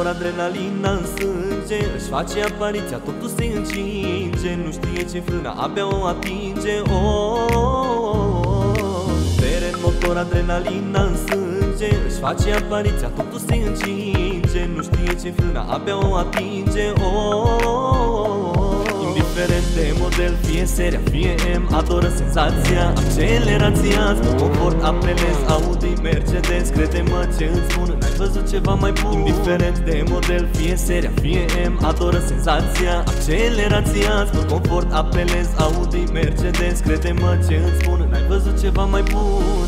motor, adrenalina în sânge, își face apariția, totul se încinge. Nu știe ce frână, abia o atinge. Teren, motor, adrenalina în sânge, își face apariția, totul se încinge. Nu știe ce frână, abia o atinge. Indiferent de model, fie seria, fie M, adoră senzația, accelerația. Spun confort, apelez, Audi, Mercedes. Crede-mă ce îți spun, n-ai văzut ceva mai bun. Indiferent de model, fie seria, fie M, adoră senzația, accelerația. Spun confort, apelez, Audi, Mercedes. Crede-mă ce îți spun, n-ai văzut ceva mai bun.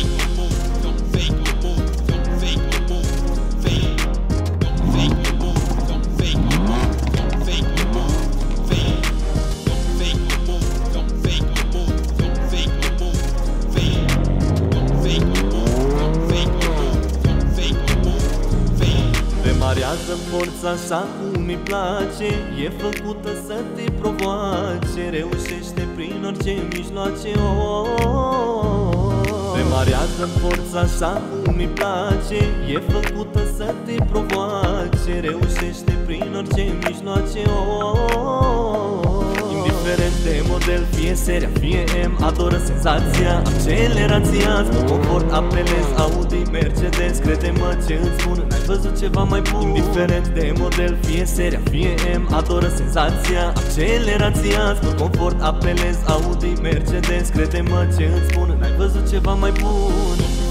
Demarează forța așa cum îi place, e făcută să te provoace, reușește prin orice mijloace. Demarează forța așa cum îi place, e făcută să te provoace, reușește prin orice mijloace. Indiferent de model, fie seria, fie M, adoră senzația, accelerația. Spun confort, apelez, Audi, Mercedes. Crede-mă ce îți spun, n-ai văzut ceva mai bun. Indiferent de model, fie seria, fie M, adoră senzația, accelerația. Spun confort, apelez, Audi, Mercedes. Crede-mă ce îți spun, n-ai văzut ceva mai bun.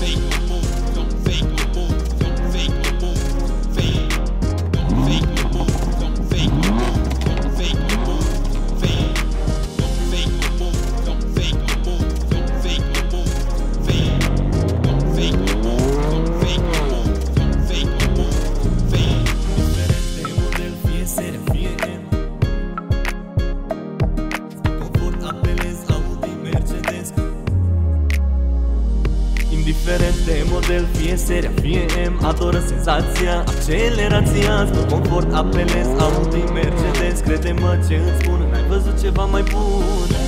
Indiferent de model, fie seria, fie M, adoră senzația, accelerația. Spun confort, apelez, Audi, Mercedes. Crede-mă ce îți spun, n-ai văzut ceva mai bun.